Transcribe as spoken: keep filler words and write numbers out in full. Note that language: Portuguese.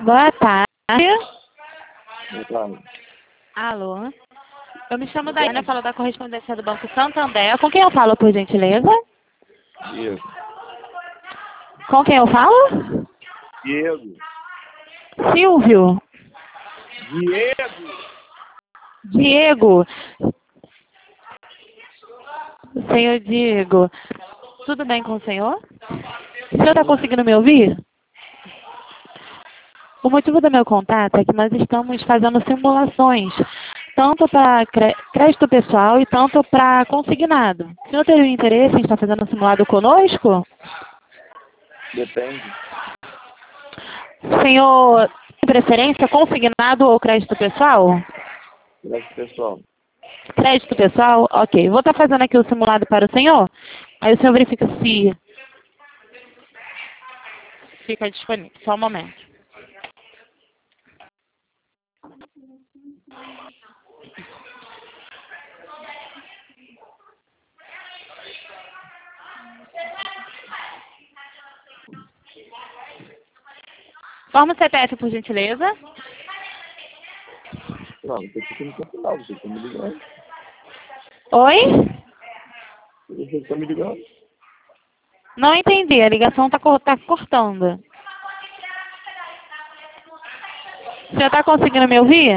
Boa tarde. Boa tarde. Alô? Eu me chamo Daiane, eu falo da correspondência do Banco Santander. Com quem eu falo, por gentileza? Diego. Com quem eu falo? Diego. Silvio. Diego. Diego. Senhor Diego. Tudo bem com o senhor? O senhor está conseguindo me ouvir? O motivo do meu contato é que nós estamos fazendo simulações, tanto para crédito pessoal e tanto para consignado. O senhor teria interesse em estar fazendo um simulado conosco? Depende. O senhor tem preferência consignado ou crédito pessoal? Crédito pessoal. Crédito pessoal? Ok. Vou estar fazendo aqui o simulado para o senhor. Aí o senhor verifica se fica disponível. Só um momento. Forma o C P F, por gentileza. Não, você fica no seu final, você está me ligando. Oi? Você está me ligando? Não entendi. A ligação está tá cortando. O senhor está conseguindo me ouvir?